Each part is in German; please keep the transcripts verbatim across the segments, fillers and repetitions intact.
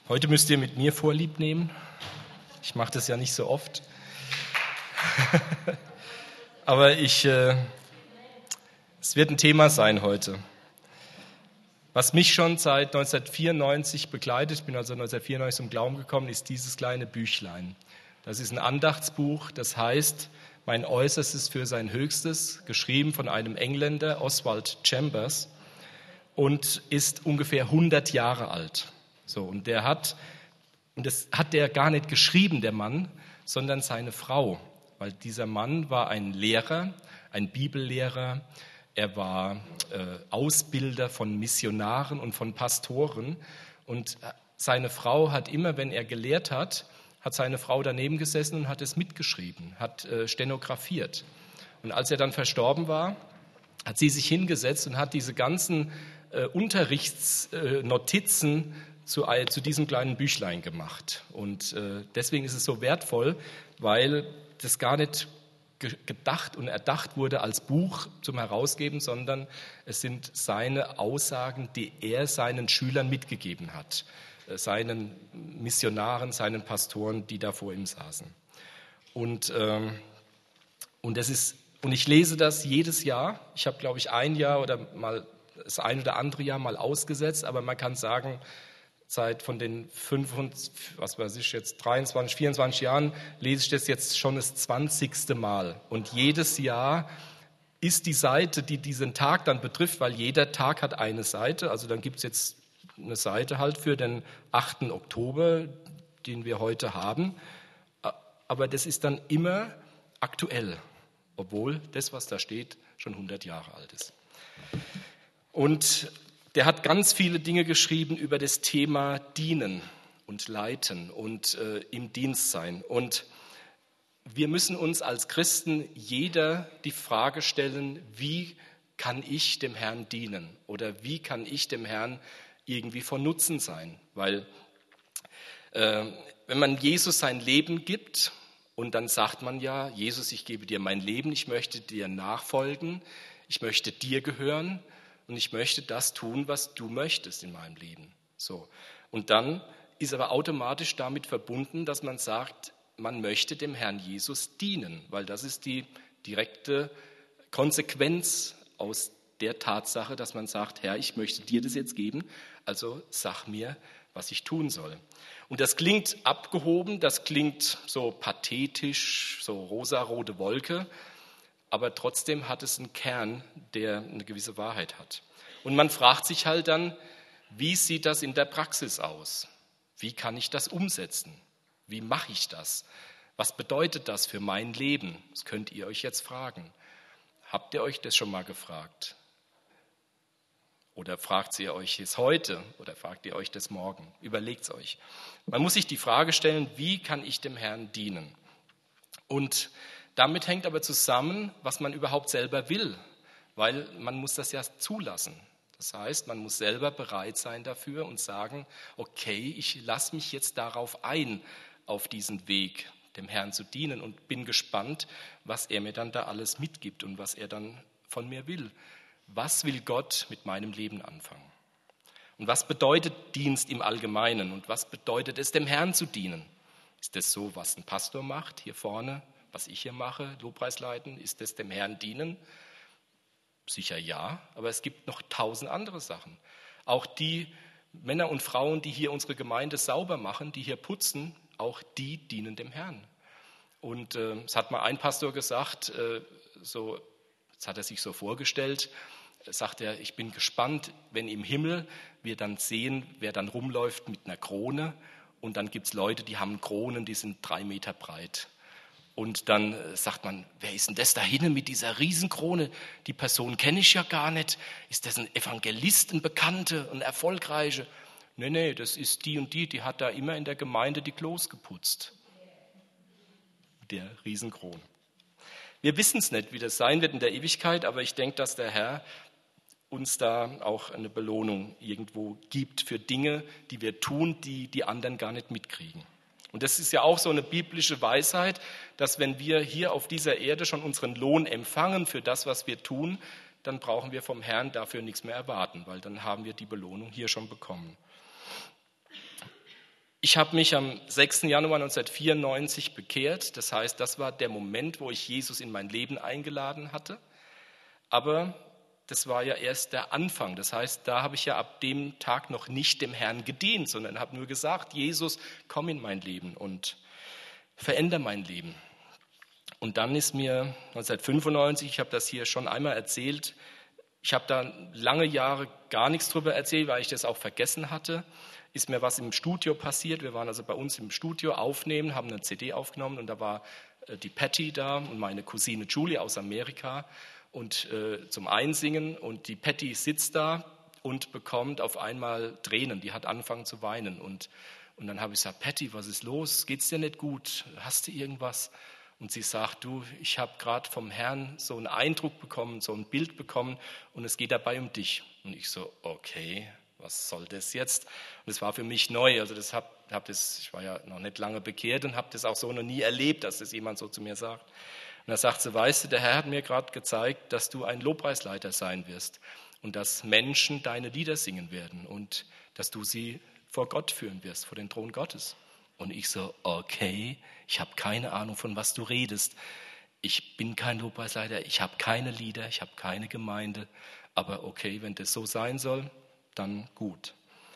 Heute müsst ihr mit mir Vorlieb nehmen. Ich mache das ja nicht so oft. Aber ich, äh, es wird ein Thema sein heute, was mich schon seit neunzehnhundertvierundneunzig begleitet. Ich bin also neunzehnhundertvierundneunzig zum Glauben gekommen, ist dieses kleine Büchlein. Das ist ein Andachtsbuch, das heißt Mein Äußerstes für sein Höchstes, geschrieben von einem Engländer, Oswald Chambers, und ist ungefähr hundert Jahre alt. So, und der hat, und das hat der gar nicht geschrieben, der Mann, sondern seine Frau, weil dieser Mann war ein Lehrer, ein Bibellehrer, er war äh, Ausbilder von Missionaren und von Pastoren, und seine Frau hat immer, wenn er gelehrt hat, hat seine Frau daneben gesessen und hat es mitgeschrieben, hat äh, stenografiert. Und als er dann verstorben war, hat sie sich hingesetzt und hat diese ganzen äh, Unterrichtsnotizen äh, Zu, zu diesem kleinen Büchlein gemacht. Und äh, deswegen ist es so wertvoll, weil das gar nicht ge- gedacht und erdacht wurde als Buch zum Herausgeben, sondern es sind seine Aussagen, die er seinen Schülern mitgegeben hat, äh, seinen Missionaren, seinen Pastoren, die da vor ihm saßen. Und, ähm, und, das ist, und ich lese das jedes Jahr. Ich habe, glaube ich, ein Jahr oder mal das ein oder andere Jahr mal ausgesetzt, aber man kann sagen, seit von den fünfundzwanzig, was weiß ich jetzt, dreiundzwanzig, vierundzwanzig Jahren lese ich das jetzt schon das zwanzigste Mal. Und jedes Jahr ist die Seite, die diesen Tag dann betrifft, weil jeder Tag hat eine Seite, also dann gibt es jetzt eine Seite halt für den achten Oktober, den wir heute haben. Aber das ist dann immer aktuell, obwohl das, was da steht, schon hundert Jahre alt ist. Und der hat ganz viele Dinge geschrieben über das Thema Dienen und Leiten und äh, im Dienst sein. Und wir müssen uns als Christen jeder die Frage stellen, wie kann ich dem Herrn dienen oder wie kann ich dem Herrn irgendwie von Nutzen sein? Weil äh, wenn man Jesus sein Leben gibt und dann sagt man ja, Jesus, ich gebe dir mein Leben, ich möchte dir nachfolgen, ich möchte dir gehören, und ich möchte das tun, was du möchtest in meinem Leben. So. Und dann ist aber automatisch damit verbunden, dass man sagt, man möchte dem Herrn Jesus dienen, weil das ist die direkte Konsequenz aus der Tatsache, dass man sagt, Herr, ich möchte dir das jetzt geben, also sag mir, was ich tun soll. Und das klingt abgehoben, das klingt so pathetisch, so rosarote Wolke, aber trotzdem hat es einen Kern, der eine gewisse Wahrheit hat. Und man fragt sich halt dann, wie sieht das in der Praxis aus? Wie kann ich das umsetzen? Wie mache ich das? Was bedeutet das für mein Leben? Das könnt ihr euch jetzt fragen. Habt ihr euch das schon mal gefragt? Oder fragt ihr euch es heute? Oder fragt ihr euch das morgen? Überlegt es euch. Man muss sich die Frage stellen, wie kann ich dem Herrn dienen? Und damit hängt aber zusammen, was man überhaupt selber will, weil man muss das ja zulassen. Das heißt, man muss selber bereit sein dafür und sagen, okay, ich lasse mich jetzt darauf ein, auf diesen Weg, dem Herrn zu dienen und bin gespannt, was er mir dann da alles mitgibt und was er dann von mir will. Was will Gott mit meinem Leben anfangen? Und was bedeutet Dienst im Allgemeinen und was bedeutet es, dem Herrn zu dienen? Ist das so, was ein Pastor macht hier vorne? Was ich hier mache, Lobpreis leiten, ist das dem Herrn dienen? Sicher ja, aber es gibt noch tausend andere Sachen. Auch die Männer und Frauen, die hier unsere Gemeinde sauber machen, die hier putzen, auch die dienen dem Herrn. Und äh, es hat mal ein Pastor gesagt, äh, so, jetzt hat er sich so vorgestellt, sagt er, ich bin gespannt, wenn im Himmel wir dann sehen, wer dann rumläuft mit einer Krone, und dann gibt es Leute, die haben Kronen, die sind drei Meter breit. Und dann sagt man, wer ist denn das da hinten mit dieser Riesenkrone? Die Person kenne ich ja gar nicht. Ist das ein Evangelist, ein Bekannter, ein Erfolgreicher? Nee, nee, das ist die und die, die hat da immer in der Gemeinde die Klos geputzt. Der Riesenkrone. Wir wissen es nicht, wie das sein wird in der Ewigkeit, aber ich denke, dass der Herr uns da auch eine Belohnung irgendwo gibt für Dinge, die wir tun, die die anderen gar nicht mitkriegen. Und das ist ja auch so eine biblische Weisheit, dass wenn wir hier auf dieser Erde schon unseren Lohn empfangen für das, was wir tun, dann brauchen wir vom Herrn dafür nichts mehr erwarten, weil dann haben wir die Belohnung hier schon bekommen. Ich habe mich am sechsten Januar neunzehnhundertvierundneunzig bekehrt. Das heißt, das war der Moment, wo ich Jesus in mein Leben eingeladen hatte. Aber das war ja erst der Anfang. Das heißt, da habe ich ja ab dem Tag noch nicht dem Herrn gedient, sondern habe nur gesagt, Jesus, komm in mein Leben und verändere mein Leben. Und dann ist mir neunzehnhundertfünfundneunzig, ich habe das hier schon einmal erzählt, ich habe da lange Jahre gar nichts drüber erzählt, weil ich das auch vergessen hatte, ist mir was im Studio passiert. Wir waren also bei uns im Studio aufnehmen, haben eine C D aufgenommen und da war die Patty da und meine Cousine Julie aus Amerika und äh, zum Einsingen. Und die Patty sitzt da und bekommt auf einmal Tränen, die hat angefangen zu weinen. Und, und dann habe ich gesagt, Patty, was ist los? Geht's dir nicht gut? Hast du irgendwas? Und sie sagt, du, ich habe gerade vom Herrn so einen Eindruck bekommen, so ein Bild bekommen und es geht dabei um dich. Und ich so, okay, was soll das jetzt? Und es war für mich neu, also das hab, hab das, ich war ja noch nicht lange bekehrt und habe das auch so noch nie erlebt, dass das jemand so zu mir sagt. Und da sagt sie, weißt du, der Herr hat mir gerade gezeigt, dass du ein Lobpreisleiter sein wirst und dass Menschen deine Lieder singen werden und dass du sie vor Gott führen wirst, vor den Thron Gottes. Und ich so, okay, ich habe keine Ahnung, von was du redest. Ich bin kein Lobpreisleiter, ich habe keine Lieder, ich habe keine Gemeinde. Aber okay, wenn das so sein soll, dann gut.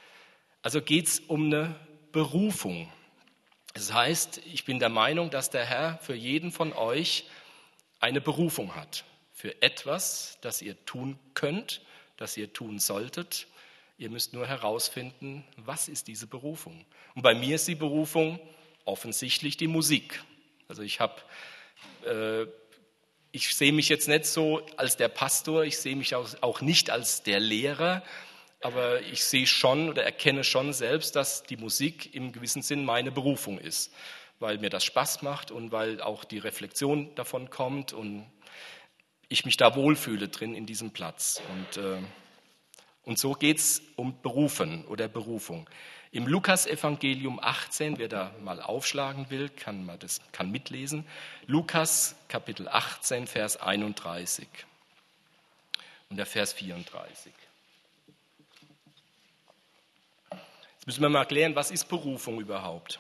Also geht es um eine Berufung. Das heißt, ich bin der Meinung, dass der Herr für jeden von euch eine Berufung hat. Für etwas, das ihr tun könnt, das ihr tun solltet. Ihr müsst nur herausfinden, was ist diese Berufung. Und bei mir ist die Berufung offensichtlich die Musik. Also ich habe, äh, ich sehe mich jetzt nicht so als der Pastor, ich sehe mich auch, auch nicht als der Lehrer, aber ich sehe schon oder erkenne schon selbst, dass die Musik im gewissen Sinn meine Berufung ist, weil mir das Spaß macht und weil auch die Reflexion davon kommt und ich mich da wohlfühle drin in diesem Platz. Und äh, Und so geht es um Berufen oder Berufung. Im Lukas-Evangelium achtzehn, wer da mal aufschlagen will, kann, mal das, kann mitlesen. Lukas Kapitel achtzehn, Vers einunddreißig und der Vers vierunddreißig. Jetzt müssen wir mal klären, was ist Berufung überhaupt?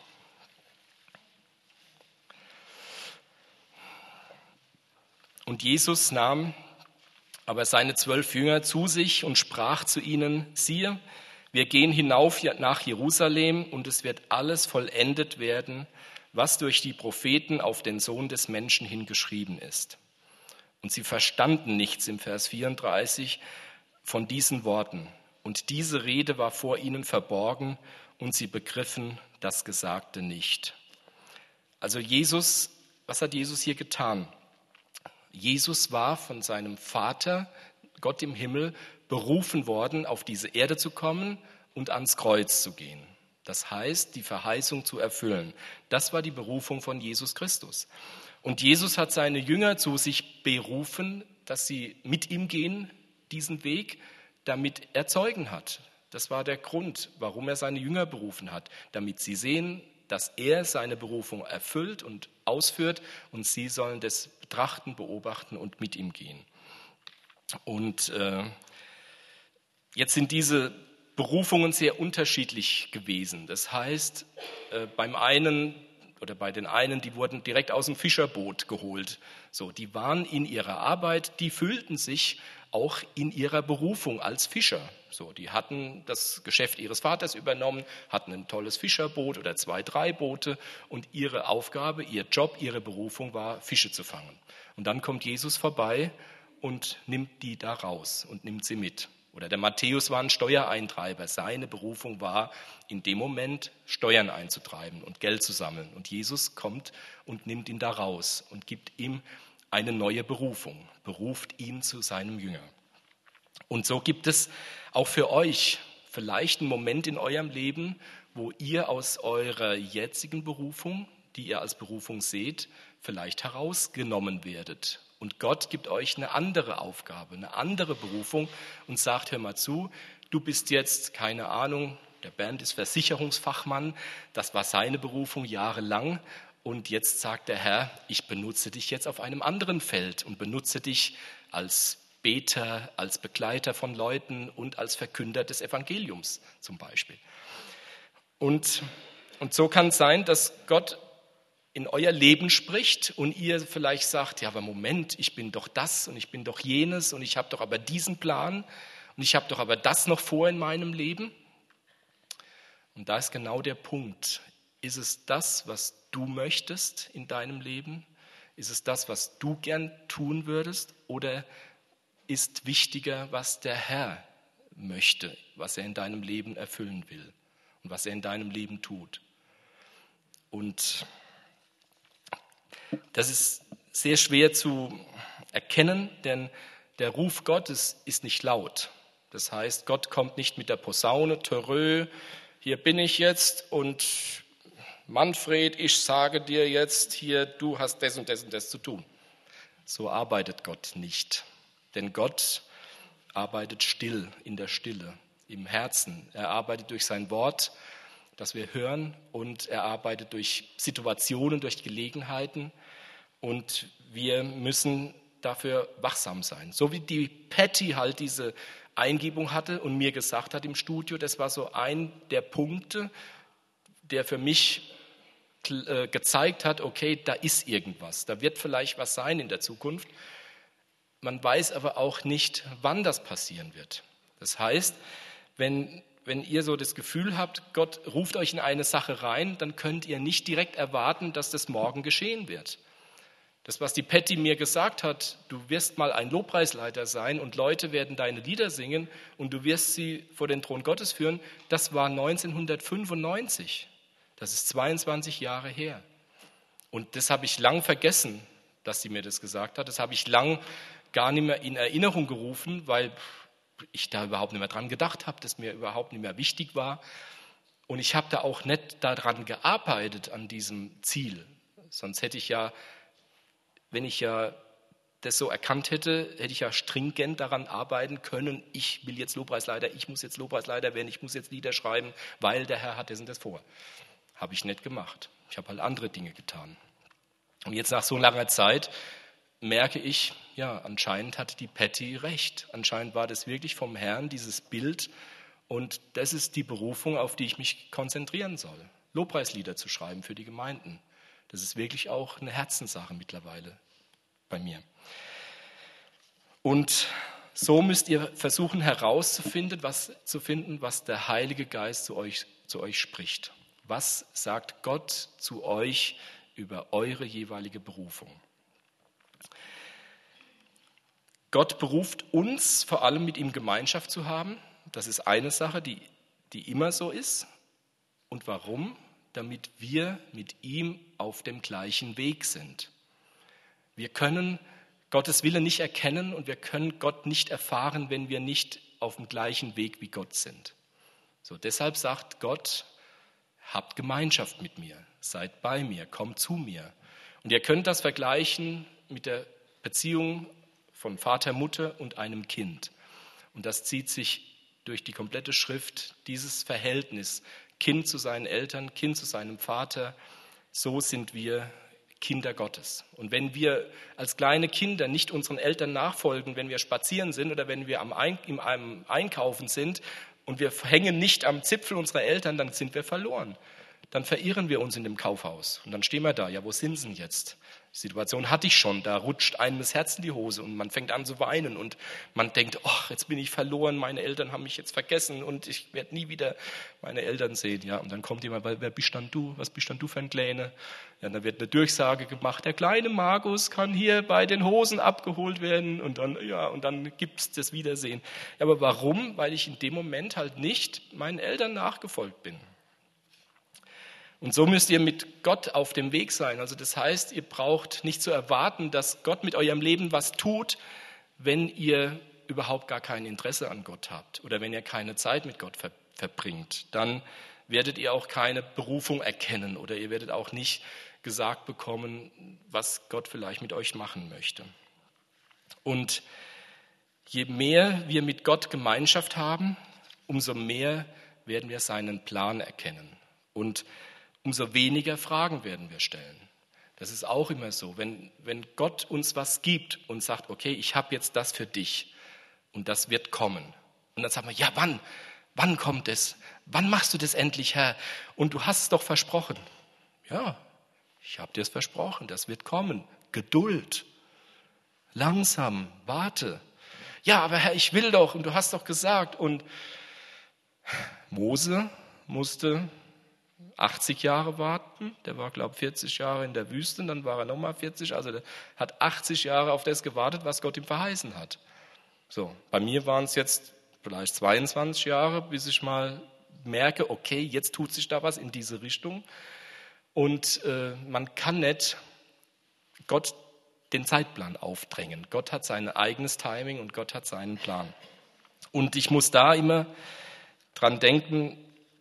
Und Jesus nahm aber seine zwölf Jünger zu sich und sprach zu ihnen, siehe, wir gehen hinauf nach Jerusalem und es wird alles vollendet werden, was durch die Propheten auf den Sohn des Menschen hingeschrieben ist. Und sie verstanden nichts im Vers vierunddreißig von diesen Worten. Und diese Rede war vor ihnen verborgen und sie begriffen das Gesagte nicht. Also Jesus, was hat Jesus hier getan? Jesus war von seinem Vater, Gott im Himmel, berufen worden, auf diese Erde zu kommen und ans Kreuz zu gehen. Das heißt, die Verheißung zu erfüllen. Das war die Berufung von Jesus Christus. Und Jesus hat seine Jünger zu sich berufen, dass sie mit ihm gehen, diesen Weg, damit er Zeugen hat. Das war der Grund, warum er seine Jünger berufen hat, damit sie sehen, dass er seine Berufung erfüllt und ausführt und sie sollen das betrachten, beobachten und mit ihm gehen. Und äh, jetzt sind diese Berufungen sehr unterschiedlich gewesen. Das heißt, äh, beim einen oder bei den einen, die wurden direkt aus dem Fischerboot geholt. So, die waren in ihrer Arbeit, die fühlten sich auch in ihrer Berufung als Fischer. So, die hatten das Geschäft ihres Vaters übernommen, hatten ein tolles Fischerboot oder zwei, drei Boote und ihre Aufgabe, ihr Job, ihre Berufung war, Fische zu fangen. Und dann kommt Jesus vorbei und nimmt die da raus und nimmt sie mit. Oder der Matthäus war ein Steuereintreiber. Seine Berufung war, in dem Moment Steuern einzutreiben und Geld zu sammeln. Und Jesus kommt und nimmt ihn da raus und gibt ihm eine neue Berufung, beruft ihn zu seinem Jünger. Und so gibt es auch für euch vielleicht einen Moment in eurem Leben, wo ihr aus eurer jetzigen Berufung, die ihr als Berufung seht, vielleicht herausgenommen werdet. Und Gott gibt euch eine andere Aufgabe, eine andere Berufung und sagt, hör mal zu, du bist jetzt, keine Ahnung, der Bernd ist Versicherungsfachmann, das war seine Berufung jahrelang. Und jetzt sagt der Herr, ich benutze dich jetzt auf einem anderen Feld und benutze dich als Beter, als Begleiter von Leuten und als Verkünder des Evangeliums zum Beispiel. Und Und so kann es sein, dass Gott in euer Leben spricht und ihr vielleicht sagt, ja, aber Moment, ich bin doch das und ich bin doch jenes und ich habe doch aber diesen Plan und ich habe doch aber das noch vor in meinem Leben. Und da ist genau der Punkt. Ist es das, was du möchtest in deinem Leben? Ist es das, was du gern tun würdest? Oder ist wichtiger, was der Herr möchte, was er in deinem Leben erfüllen will und was er in deinem Leben tut? Und das ist sehr schwer zu erkennen, denn der Ruf Gottes ist nicht laut. Das heißt, Gott kommt nicht mit der Posaune, Törö, hier bin ich jetzt und Manfred, ich sage dir jetzt, hier, du hast das und das und das zu tun. So arbeitet Gott nicht. Denn Gott arbeitet still, in der Stille, im Herzen. Er arbeitet durch sein Wort, das wir hören, und er arbeitet durch Situationen, durch Gelegenheiten. Und wir müssen dafür wachsam sein. So wie die Patty halt diese Eingebung hatte und mir gesagt hat im Studio, das war so ein der Punkte, der für mich äh, gezeigt hat, okay, da ist irgendwas, da wird vielleicht was sein in der Zukunft. Man weiß aber auch nicht, wann das passieren wird. Das heißt, wenn, wenn ihr so das Gefühl habt, Gott ruft euch in eine Sache rein, dann könnt ihr nicht direkt erwarten, dass das morgen geschehen wird. Das, was die Patty mir gesagt hat, du wirst mal ein Lobpreisleiter sein und Leute werden deine Lieder singen und du wirst sie vor den Thron Gottes führen, das war neunzehnhundertfünfundneunzig. Das ist zweiundzwanzig Jahre her. Und das habe ich lang vergessen, dass sie mir das gesagt hat. Das habe ich lang gar nicht mehr in Erinnerung gerufen, weil ich da überhaupt nicht mehr dran gedacht habe, das mir überhaupt nicht mehr wichtig war. Und ich habe da auch nicht daran gearbeitet, an diesem Ziel. Sonst hätte ich ja, wenn ich ja das so erkannt hätte, hätte ich ja stringent daran arbeiten können, ich will jetzt Lobpreisleiter, ich muss jetzt Lobpreisleiter werden, ich muss jetzt Lieder schreiben, weil der Herr hat das und das vor. Habe ich nicht gemacht. Ich habe halt andere Dinge getan. Und jetzt nach so langer Zeit merke ich, ja, anscheinend hat die Patty recht. Anscheinend war das wirklich vom Herrn, dieses Bild. Und das ist die Berufung, auf die ich mich konzentrieren soll. Lobpreislieder zu schreiben für die Gemeinden. Das ist wirklich auch eine Herzenssache mittlerweile bei mir. Und so müsst ihr versuchen herauszufinden, was zu finden, was der Heilige Geist zu euch, zu euch spricht. Was sagt Gott zu euch über eure jeweilige Berufung? Gott beruft uns, vor allem mit ihm Gemeinschaft zu haben. Das ist eine Sache, die, die immer so ist. Und warum? Damit wir mit ihm auf dem gleichen Weg sind. Wir können Gottes Wille nicht erkennen und wir können Gott nicht erfahren, wenn wir nicht auf dem gleichen Weg wie Gott sind. So, deshalb sagt Gott, habt Gemeinschaft mit mir, seid bei mir, kommt zu mir. Und ihr könnt das vergleichen mit der Beziehung von Vater, Mutter und einem Kind. Und das zieht sich durch die komplette Schrift, dieses Verhältnis, Kind zu seinen Eltern, Kind zu seinem Vater, so sind wir Kinder Gottes. Und wenn wir als kleine Kinder nicht unseren Eltern nachfolgen, wenn wir spazieren sind oder wenn wir am Ein- im einem Einkaufen sind und wir hängen nicht am Zipfel unserer Eltern, dann sind wir verloren. Dann verirren wir uns in dem Kaufhaus. Und dann stehen wir da, ja, wo sind sie denn jetzt? Die Situation hatte ich schon, da rutscht einem das Herz in die Hose und man fängt an zu weinen und man denkt, ach, jetzt bin ich verloren, meine Eltern haben mich jetzt vergessen und ich werde nie wieder meine Eltern sehen. Ja, und dann kommt jemand, wer bist dann du? Was bist dann du für ein Kleiner? Ja, dann wird eine Durchsage gemacht, der kleine Markus kann hier bei den Hosen abgeholt werden und dann, ja, und dann gibt es das Wiedersehen. Ja, aber warum? Weil ich in dem Moment halt nicht meinen Eltern nachgefolgt bin. Und so müsst ihr mit Gott auf dem Weg sein. Also das heißt, ihr braucht nicht zu erwarten, dass Gott mit eurem Leben was tut, wenn ihr überhaupt gar kein Interesse an Gott habt oder wenn ihr keine Zeit mit Gott ver- verbringt. Dann werdet ihr auch keine Berufung erkennen oder ihr werdet auch nicht gesagt bekommen, was Gott vielleicht mit euch machen möchte. Und je mehr wir mit Gott Gemeinschaft haben, umso mehr werden wir seinen Plan erkennen. Und umso weniger Fragen werden wir stellen. Das ist auch immer so. Wenn, wenn Gott uns was gibt und sagt, okay, ich habe jetzt das für dich und das wird kommen. Und dann sagen wir, ja, wann? Wann kommt es? Wann machst du das endlich, Herr? Und du hast es doch versprochen. Ja, ich habe dir es versprochen, das wird kommen. Geduld. Langsam, warte. Ja, aber Herr, ich will doch und du hast doch gesagt. Und Mose musste achtzig Jahre warten. Der war, glaube ich, vierzig Jahre in der Wüste, dann war er nochmal vierzig. Also der hat achtzig Jahre auf das gewartet, was Gott ihm verheißen hat. So, bei mir waren es jetzt vielleicht zweiundzwanzig Jahre, bis ich mal merke, okay, jetzt tut sich da was in diese Richtung. Und äh, man kann nicht Gott den Zeitplan aufdrängen. Gott hat sein eigenes Timing und Gott hat seinen Plan. Und ich muss da immer dran denken,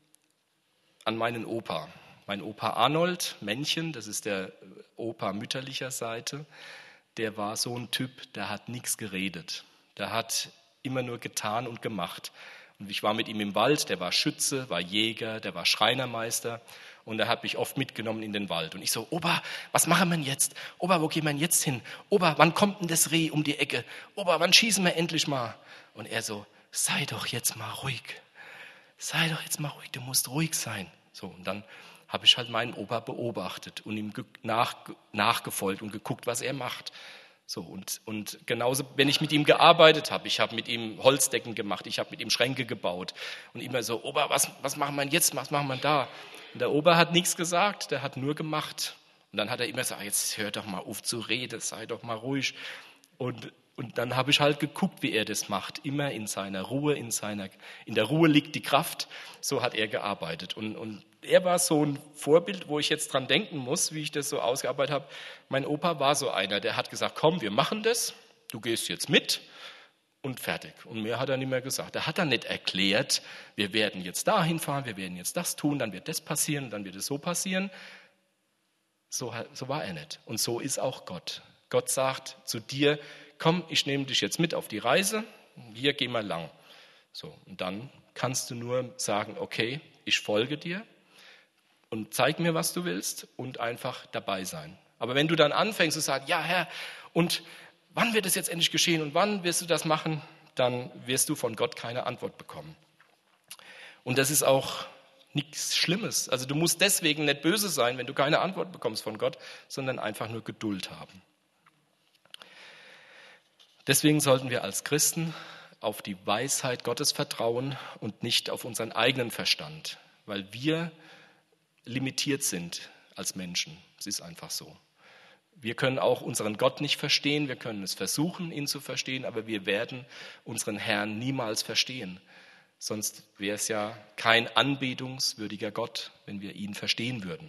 an meinen Opa. Mein Opa Arnold Männchen, das ist der Opa mütterlicher Seite, der war so ein Typ, der hat nichts geredet. Der hat immer nur getan und gemacht. Und ich war mit ihm im Wald, der war Schütze, war Jäger, der war Schreinermeister und er hat mich oft mitgenommen in den Wald. Und ich so, Opa, was machen wir jetzt? Opa, wo gehen wir jetzt hin? Opa, wann kommt denn das Reh um die Ecke? Opa, wann schießen wir endlich mal? Und er so, sei doch jetzt mal ruhig. Sei doch jetzt mal ruhig, du musst ruhig sein. So, und dann habe ich halt meinen Opa beobachtet und ihm nach, nachgefolgt und geguckt, was er macht. So, und, und genauso, wenn ich mit ihm gearbeitet habe, ich habe mit ihm Holzdecken gemacht, ich habe mit ihm Schränke gebaut und immer so, Opa, was, was machen wir jetzt, was machen wir da? Und der Opa hat nichts gesagt, der hat nur gemacht. Und dann hat er immer gesagt, jetzt hör doch mal auf zu reden, sei doch mal ruhig. Und, und dann habe ich halt geguckt, wie er das macht, immer in seiner Ruhe, in, seiner, in der Ruhe liegt die Kraft, so hat er gearbeitet. Und, und er war so ein Vorbild, wo ich jetzt dran denken muss, wie ich das so ausgearbeitet habe. Mein Opa war so einer, der hat gesagt, komm, wir machen das, du gehst jetzt mit und fertig. Und mehr hat er nicht mehr gesagt. Er hat dann nicht erklärt, wir werden jetzt dahin fahren, wir werden jetzt das tun, dann wird das passieren, dann wird es so passieren. So, so war er nicht. Und so ist auch Gott. Gott sagt zu dir, komm, ich nehme dich jetzt mit auf die Reise, hier geh mal lang. So, und dann kannst du nur sagen, okay, ich folge dir. Und zeig mir, was du willst und einfach dabei sein. Aber wenn du dann anfängst zu sagen, ja Herr, und wann wird es jetzt endlich geschehen und wann wirst du das machen, dann wirst du von Gott keine Antwort bekommen. Und das ist auch nichts Schlimmes. Also du musst deswegen nicht böse sein, wenn du keine Antwort bekommst von Gott, sondern einfach nur Geduld haben. Deswegen sollten wir als Christen auf die Weisheit Gottes vertrauen und nicht auf unseren eigenen Verstand, weil wir limitiert sind als Menschen. Es ist einfach so. Wir können auch unseren Gott nicht verstehen, wir können es versuchen, ihn zu verstehen, aber wir werden unseren Herrn niemals verstehen. Sonst wäre es ja kein anbetungswürdiger Gott, wenn wir ihn verstehen würden.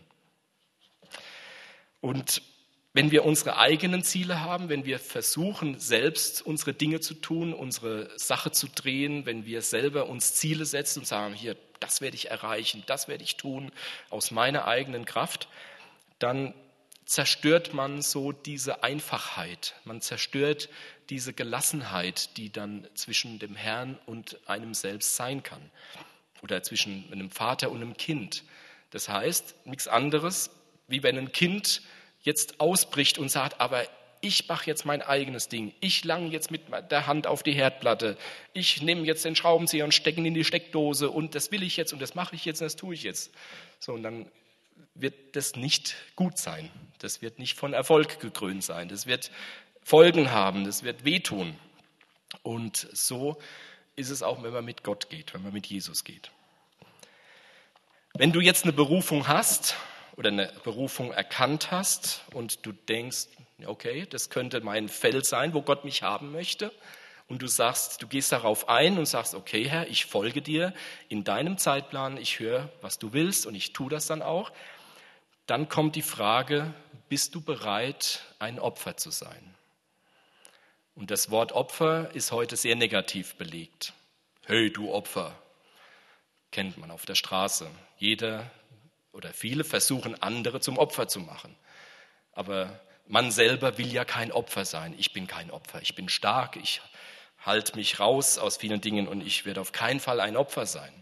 Und wenn wir unsere eigenen Ziele haben, wenn wir versuchen, selbst unsere Dinge zu tun, unsere Sache zu drehen, wenn wir selber uns Ziele setzen und sagen, hier, das werde ich erreichen, das werde ich tun aus meiner eigenen Kraft, dann zerstört man so diese Einfachheit, man zerstört diese Gelassenheit, die dann zwischen dem Herrn und einem selbst sein kann oder zwischen einem Vater und einem Kind. Das heißt, nichts anderes, wie wenn ein Kind jetzt ausbricht und sagt, aber ich mache jetzt mein eigenes Ding, ich lange jetzt mit der Hand auf die Herdplatte, ich nehme jetzt den Schraubenzieher und stecke ihn in die Steckdose und das will ich jetzt und das mache ich jetzt und das tue ich jetzt. So, und dann wird das nicht gut sein, das wird nicht von Erfolg gekrönt sein, das wird Folgen haben, das wird wehtun. Und so ist es auch, wenn man mit Gott geht, wenn man mit Jesus geht. Wenn du jetzt eine Berufung hast, oder eine Berufung erkannt hast und du denkst, okay, das könnte mein Feld sein, wo Gott mich haben möchte, und du sagst, du gehst darauf ein und sagst, okay, Herr, ich folge dir in deinem Zeitplan, ich höre, was du willst und ich tue das dann auch, dann kommt die Frage, bist du bereit, ein Opfer zu sein? Und das Wort Opfer ist heute sehr negativ belegt. Hey, du Opfer, kennt man auf der Straße. Jeder oder viele versuchen, andere zum Opfer zu machen. Aber man selber will ja kein Opfer sein. Ich bin kein Opfer. Ich bin stark. Ich halte mich raus aus vielen Dingen und ich werde auf keinen Fall ein Opfer sein.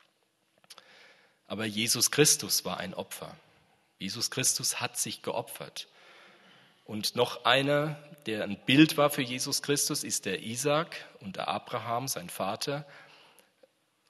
Aber Jesus Christus war ein Opfer. Jesus Christus hat sich geopfert. Und noch einer, der ein Bild war für Jesus Christus, ist der Isaak und der Abraham, sein Vater.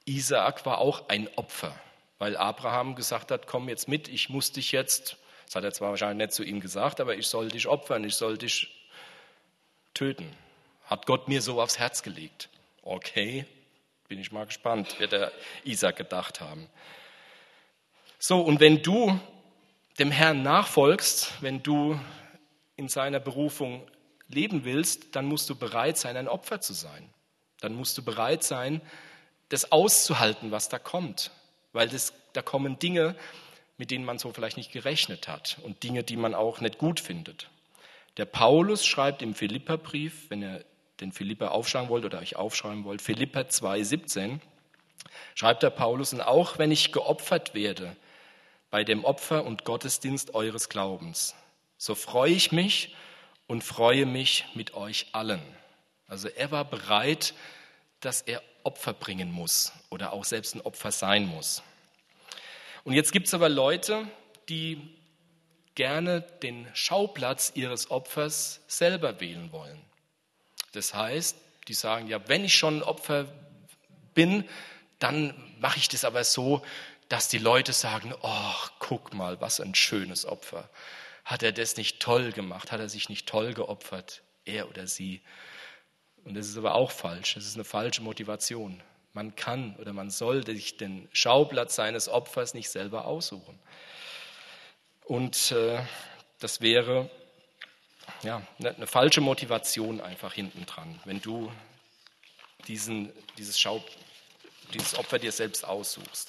Isaak war auch ein Opfer, weil Abraham gesagt hat, komm jetzt mit, ich muss dich jetzt, das hat er zwar wahrscheinlich nicht zu ihm gesagt, aber ich soll dich opfern, ich soll dich töten. Hat Gott mir so aufs Herz gelegt. Okay, bin ich mal gespannt, wird der Isaak gedacht haben. So, und wenn du dem Herrn nachfolgst, wenn du in seiner Berufung leben willst, dann musst du bereit sein, ein Opfer zu sein. Dann musst du bereit sein, das auszuhalten, was da kommt. Weil das, da kommen Dinge, mit denen man so vielleicht nicht gerechnet hat und Dinge, die man auch nicht gut findet. Der Paulus schreibt im Philipperbrief, wenn ihr den Philipper aufschlagen wollt oder euch aufschreiben wollt, Philipper zwei siebzehn, schreibt der Paulus, und auch wenn ich geopfert werde bei dem Opfer und Gottesdienst eures Glaubens, so freue ich mich und freue mich mit euch allen. Also er war bereit, dass er Opfer bringen muss oder auch selbst ein Opfer sein muss. Und jetzt gibt es aber Leute, die gerne den Schauplatz ihres Opfers selber wählen wollen. Das heißt, die sagen, ja, wenn ich schon ein Opfer bin, dann mache ich das aber so, dass die Leute sagen, oh, guck mal, was ein schönes Opfer. Hat er das nicht toll gemacht? Hat er sich nicht toll geopfert? Er oder sie. Und das ist aber auch falsch. Das ist eine falsche Motivation. Man kann oder man soll sich den Schauplatz seines Opfers nicht selber aussuchen. Und äh, das wäre ja, eine falsche Motivation einfach hinten dran, wenn du diesen, dieses, Schau, dieses Opfer dir selbst aussuchst.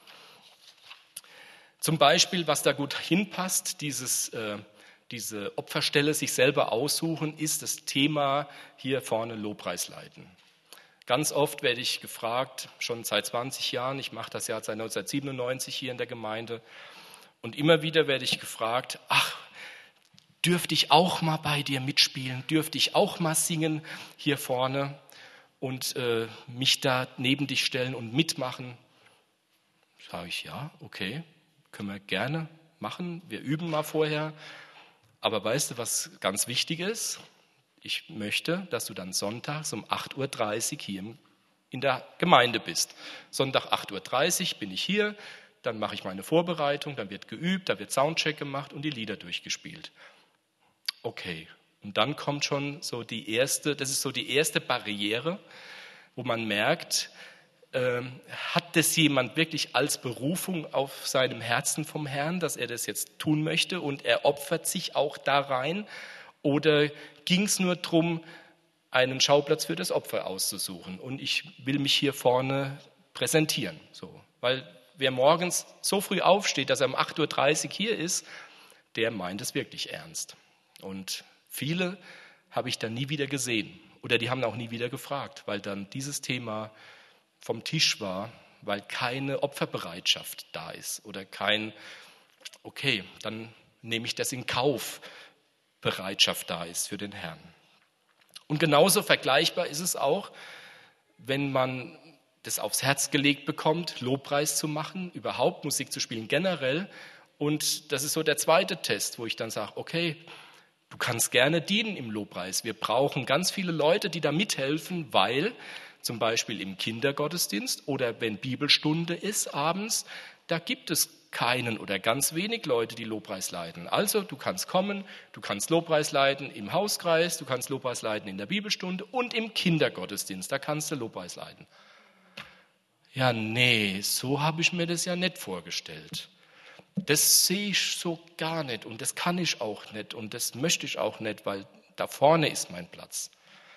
Zum Beispiel, was da gut hinpasst, dieses, äh, diese Opferstelle sich selber aussuchen, ist das Thema hier vorne Lobpreisleiten. Ganz oft werde ich gefragt, schon seit zwanzig Jahren, ich mache das ja seit neunzehnhundertsiebenundneunzig hier in der Gemeinde, und immer wieder werde ich gefragt, ach, dürfte ich auch mal bei dir mitspielen, dürfte ich auch mal singen hier vorne und äh, mich da neben dich stellen und mitmachen? Sage ich, ja, okay, können wir gerne machen, wir üben mal vorher. Aber weißt du, was ganz wichtig ist? Ich möchte, dass du dann sonntags um acht Uhr dreißig hier in der Gemeinde bist. Sonntag acht Uhr dreißig bin ich hier, dann mache ich meine Vorbereitung, dann wird geübt, da wird Soundcheck gemacht und die Lieder durchgespielt. Okay, und dann kommt schon so die erste, das ist so die erste Barriere, wo man merkt, äh, hat das jemand wirklich als Berufung auf seinem Herzen vom Herrn, dass er das jetzt tun möchte und er opfert sich auch da rein? Oder ging es nur darum, einen Schauplatz für das Opfer auszusuchen und ich will mich hier vorne präsentieren? So, weil wer morgens so früh aufsteht, dass er um acht Uhr dreißig hier ist, der meint es wirklich ernst. Und viele habe ich dann nie wieder gesehen oder die haben auch nie wieder gefragt, weil dann dieses Thema vom Tisch war, weil keine Opferbereitschaft da ist oder kein, okay, dann nehme ich das in Kauf, Bereitschaft da ist für den Herrn. Und genauso vergleichbar ist es auch, wenn man das aufs Herz gelegt bekommt, Lobpreis zu machen, überhaupt Musik zu spielen generell. Und das ist so der zweite Test, wo ich dann sage, okay, du kannst gerne dienen im Lobpreis. Wir brauchen ganz viele Leute, die da mithelfen, weil zum Beispiel im Kindergottesdienst oder wenn Bibelstunde ist abends, da gibt es keinen oder ganz wenig Leute, die Lobpreis leiten. Also du kannst kommen, du kannst Lobpreis leiten im Hauskreis, du kannst Lobpreis leiten in der Bibelstunde und im Kindergottesdienst, da kannst du Lobpreis leiten. Ja, nee, so habe ich mir das ja nicht vorgestellt. Das sehe ich so gar nicht und das kann ich auch nicht und das möchte ich auch nicht, weil da vorne ist mein Platz.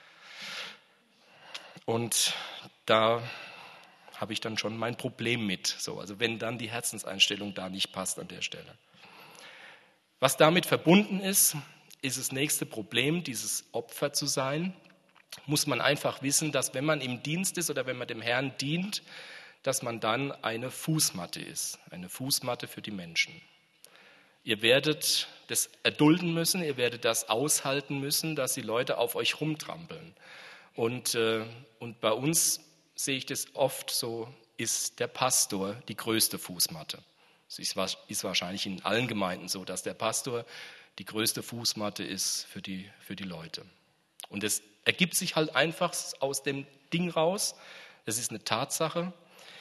Und da habe ich dann schon mein Problem mit. So, also wenn dann die Herzenseinstellung da nicht passt an der Stelle. Was damit verbunden ist, ist das nächste Problem, dieses Opfer zu sein, muss man einfach wissen, dass wenn man im Dienst ist oder wenn man dem Herrn dient, dass man dann eine Fußmatte ist, eine Fußmatte für die Menschen. Ihr werdet das erdulden müssen, ihr werdet das aushalten müssen, dass die Leute auf euch rumtrampeln. Und, äh, und bei uns sehe ich das oft so, ist der Pastor die größte Fußmatte. Es ist, ist wahrscheinlich in allen Gemeinden so, dass der Pastor die größte Fußmatte ist für die, für die Leute. Und es ergibt sich halt einfach aus dem Ding raus, es ist eine Tatsache,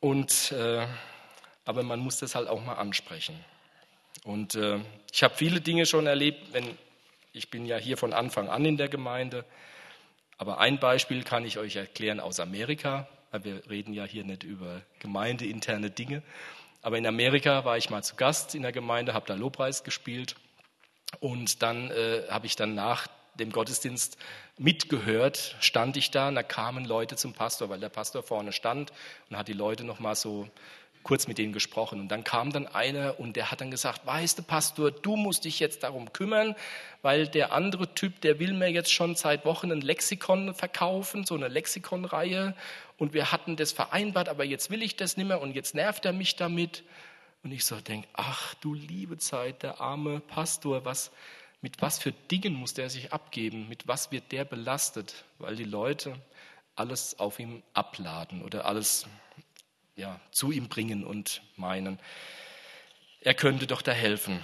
Und, äh, aber man muss das halt auch mal ansprechen. Und äh, ich habe viele Dinge schon erlebt, wenn, ich bin ja hier von Anfang an in der Gemeinde, aber ein Beispiel kann ich euch erklären aus Amerika, weil wir reden ja hier nicht über gemeindeinterne Dinge, aber in Amerika war ich mal zu Gast in der Gemeinde, habe da Lobpreis gespielt und dann äh, habe ich dann nach dem Gottesdienst mitgehört, stand ich da und da kamen Leute zum Pastor, weil der Pastor vorne stand und hat die Leute noch mal so kurz mit denen gesprochen. Und dann kam dann einer und der hat dann gesagt, weißt du, Pastor, du musst dich jetzt darum kümmern, weil der andere Typ, der will mir jetzt schon seit Wochen ein Lexikon verkaufen, so eine Lexikonreihe. Und wir hatten das vereinbart, aber jetzt will ich das nicht mehr und jetzt nervt er mich damit. Und ich so denke, ach du liebe Zeit, der arme Pastor, was, mit was für Dingen muss der sich abgeben, mit was wird der belastet, weil die Leute alles auf ihm abladen oder alles ja, zu ihm bringen und meinen, er könnte doch da helfen.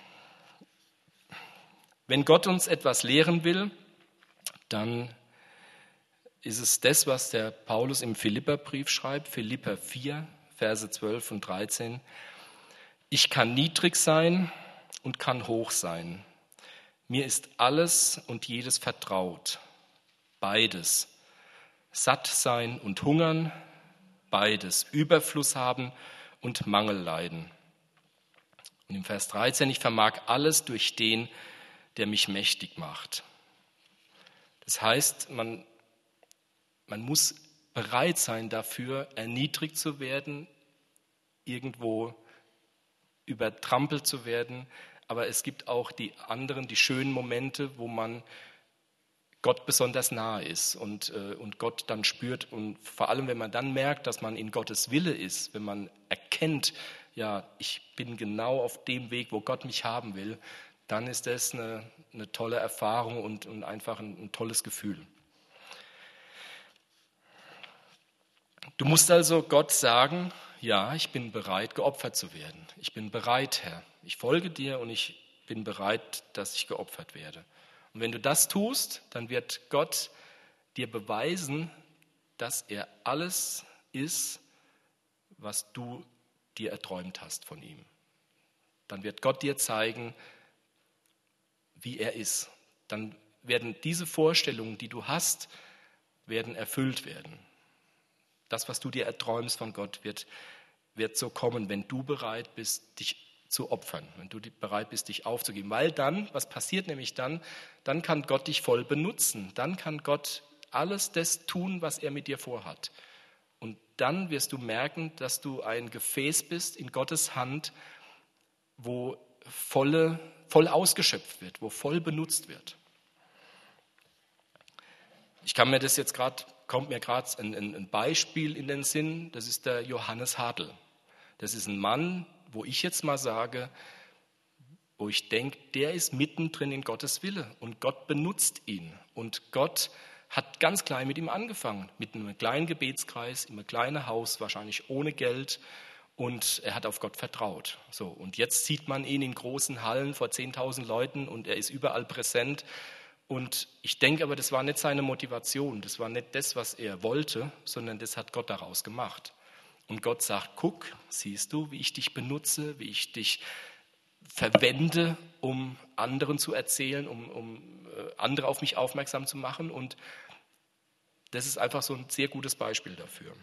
Wenn Gott uns etwas lehren will, dann ist es das, was der Paulus im Philipperbrief schreibt, Philipper vier, Verse zwölf und dreizehn. Ich kann niedrig sein und kann hoch sein. Mir ist alles und jedes vertraut. Beides. Satt sein und hungern, beides. Überfluss haben und Mangel leiden. Und im Vers dreizehn, ich vermag alles durch den, der mich mächtig macht. Das heißt, man, man muss bereit sein dafür, erniedrigt zu werden, irgendwo übertrampelt zu werden. Aber es gibt auch die anderen, die schönen Momente, wo man Gott besonders nahe ist und, äh, und Gott dann spürt. Und vor allem, wenn man dann merkt, dass man in Gottes Wille ist, wenn man erkennt, ja, ich bin genau auf dem Weg, wo Gott mich haben will, dann ist das eine, eine tolle Erfahrung und, und einfach ein, ein tolles Gefühl. Du musst also Gott sagen, ja, ich bin bereit, geopfert zu werden. Ich bin bereit, Herr. Ich folge dir und ich bin bereit, dass ich geopfert werde. Und wenn du das tust, dann wird Gott dir beweisen, dass er alles ist, was du dir erträumt hast von ihm. Dann wird Gott dir zeigen, wie er ist. Dann werden diese Vorstellungen, die du hast, werden erfüllt werden. Das, was du dir erträumst von Gott, wird, wird so kommen, wenn du bereit bist, dich zu opfern, wenn du bereit bist, dich aufzugeben. Weil dann, was passiert nämlich dann, dann kann Gott dich voll benutzen. Dann kann Gott alles das tun, was er mit dir vorhat. Und dann wirst du merken, dass du ein Gefäß bist in Gottes Hand, wo volle, voll ausgeschöpft wird, wo voll benutzt wird. Ich kann mir das jetzt gerade, kommt mir gerade ein, ein Beispiel in den Sinn, das ist der Johannes Hartl. Das ist ein Mann, wo ich jetzt mal sage, wo ich denke, der ist mittendrin in Gottes Wille und Gott benutzt ihn. Und Gott hat ganz klein mit ihm angefangen, mit einem kleinen Gebetskreis, in einem kleinen Haus, wahrscheinlich ohne Geld. Und er hat auf Gott vertraut. So, und jetzt sieht man ihn in großen Hallen vor zehntausend Leuten und er ist überall präsent. Und ich denke aber, das war nicht seine Motivation, das war nicht das, was er wollte, sondern das hat Gott daraus gemacht. Und Gott sagt, guck, siehst du, wie ich dich benutze, wie ich dich verwende, um anderen zu erzählen, um, um andere auf mich aufmerksam zu machen. Und das ist einfach so ein sehr gutes Beispiel dafür.